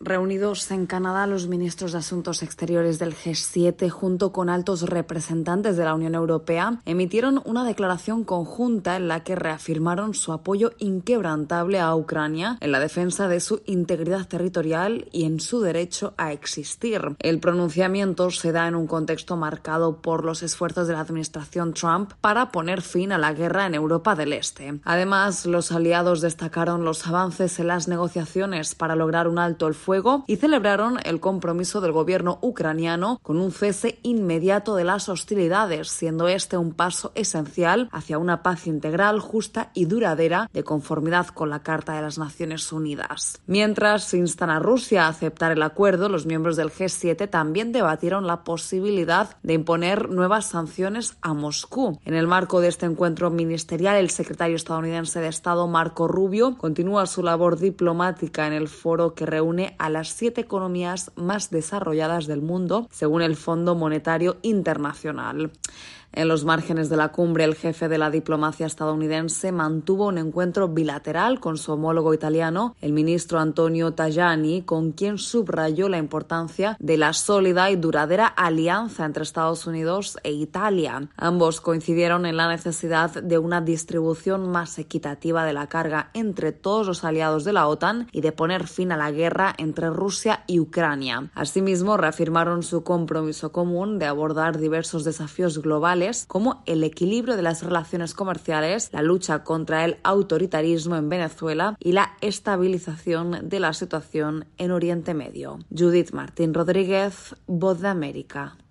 Reunidos en Canadá, los ministros de Asuntos Exteriores del G7, junto con altos representantes de la Unión Europea, emitieron una declaración conjunta en la que reafirmaron su apoyo inquebrantable a Ucrania en la defensa de su integridad territorial y en su derecho a existir. El pronunciamiento se da en un contexto marcado por los esfuerzos de la administración Trump para poner fin a la guerra en Europa del Este. Además, los aliados destacaron los avances en las negociaciones para lograr un alto el fuego y celebraron el compromiso del gobierno ucraniano con un cese inmediato de las hostilidades, siendo este un paso esencial hacia una paz integral, justa y duradera de conformidad con la Carta de las Naciones Unidas. Mientras instan a Rusia a aceptar el acuerdo, los miembros del G7 también debatieron la posibilidad de imponer nuevas sanciones a Moscú. En el marco de este encuentro ministerial, el secretario estadounidense de Estado, Marco Rubio, continúa su labor diplomática en el foro que reúne a las 7 economías más desarrolladas del mundo, según el Fondo Monetario Internacional. En los márgenes de la cumbre, el jefe de la diplomacia estadounidense mantuvo un encuentro bilateral con su homólogo italiano, el ministro Antonio Tajani, con quien subrayó la importancia de la sólida y duradera alianza entre Estados Unidos e Italia. Ambos coincidieron en la necesidad de una distribución más equitativa de la carga entre todos los aliados de la OTAN y de poner fin a la guerra entre Rusia y Ucrania. Asimismo, reafirmaron su compromiso común de abordar diversos desafíos globales como el equilibrio de las relaciones comerciales, la lucha contra el autoritarismo en Venezuela y la estabilización de la situación en Oriente Medio. Judith Martín Rodríguez, Voz de América.